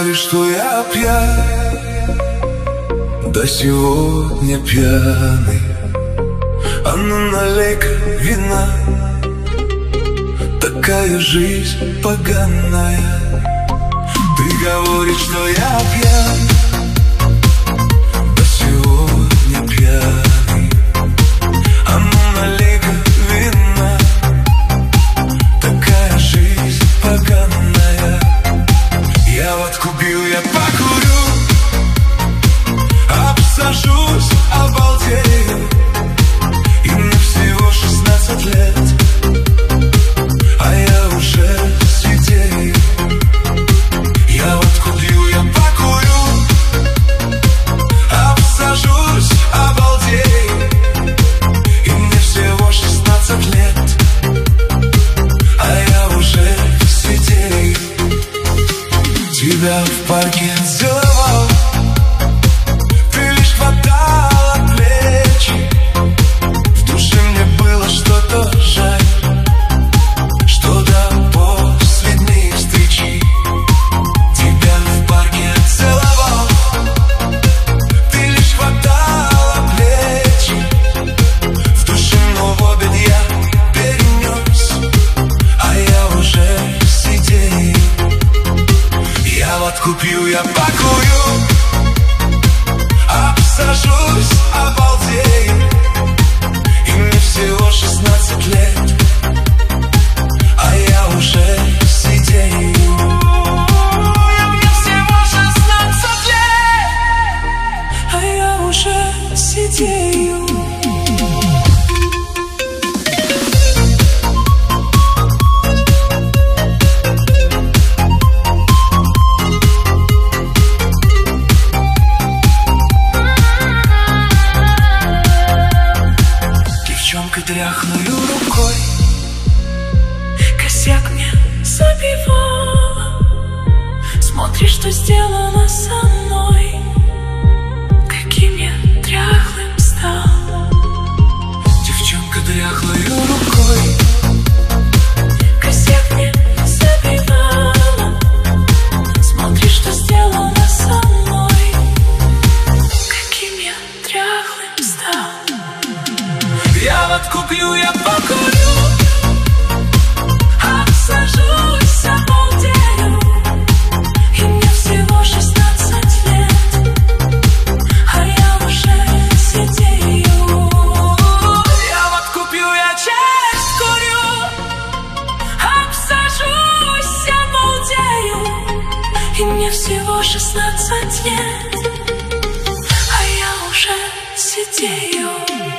говоришь, что я пьян, да сегодня пьяный. А ну налей-ка вина, такая жизнь поганая. Ты говоришь, что я пьян, да сегодня пьяный. А ну налей-ка вина, такая жизнь поганая. Я водку пью, я покурю, обсажусь, обалдею. И мне всего 16 лет, а я уже сидею. Я водку пью, я покурю, обсажусь, обалдею. И мне всего 16 лет, а я уже сидею. Тебя в парке целовал, ты лишь хватала плечи. В душе мне было что-то жаль, что до последней встречи. Тебя в парке целовал, ты лишь хватала плечи. В душе нового я перенес, а я уже сидею. Я водку пью, я покурю, обсажусь, обалдею. И мне всего 16 лет, а я уже сидею. Мне всего 16 лет, а я уже сидею. Дряхною рукой косяк мне забивала. Смотри, что сделала со мной, каким я дряхлым стал. Девчонка дряхною рукой косяк мне забивала. Смотри, что сделала со мной, каким я дряхлым стал. Я водку пью, я покурю, обсажусь, обалдею. И мне всего 16 лет, а я уже сидею. Я водку пью, я часть курю, обсажусь, обалдею. И мне всего 16 лет, а я уже сидею.